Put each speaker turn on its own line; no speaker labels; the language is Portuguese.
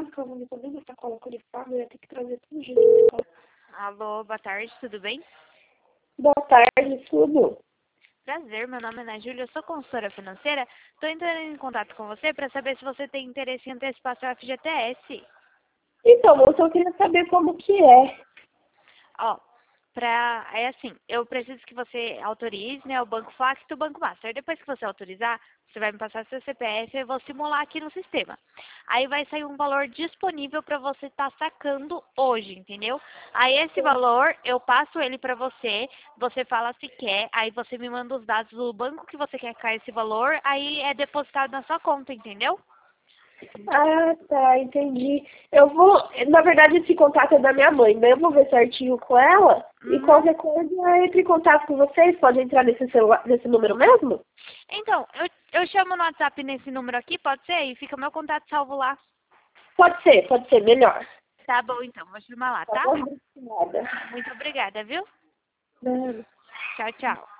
calma, eu tô vendo essa cola com uniforme, eu ia ter que trazer tudo junto na escola.
Alô, boa tarde, tudo bem?
Boa tarde, tudo.
Prazer, meu nome é Ana Júlia, eu sou consultora financeira. Estou entrando em contato com você para saber se você tem interesse em antecipar seu FGTS.
Então, moça, eu queria saber como que é.
Ó, é assim, eu preciso que você autorize, né, o Banco Flac e o Banco Master. Depois que você autorizar, você vai me passar seu CPF e eu vou simular aqui no sistema. Aí vai sair um valor disponível para você estar sacando hoje, entendeu? Aí esse valor, eu passo ele para você, você fala se quer, aí você me manda os dados do banco que você quer cair esse valor, aí é depositado na sua conta, entendeu?
Ah, tá, entendi. Eu vou, na verdade, esse contato é da minha mãe, né? Eu vou ver certinho com ela e
Uhum.
qualquer coisa eu entro em contato com vocês. Pode entrar nesse celular, nesse número mesmo?
Então, eu chamo no WhatsApp nesse número aqui, pode ser? E fica meu contato salvo lá.
Pode ser, melhor.
Tá bom, então, vou chamar lá,
Tá
tá?
bom, obrigada.
Muito obrigada, viu?
Não.
Tchau, tchau.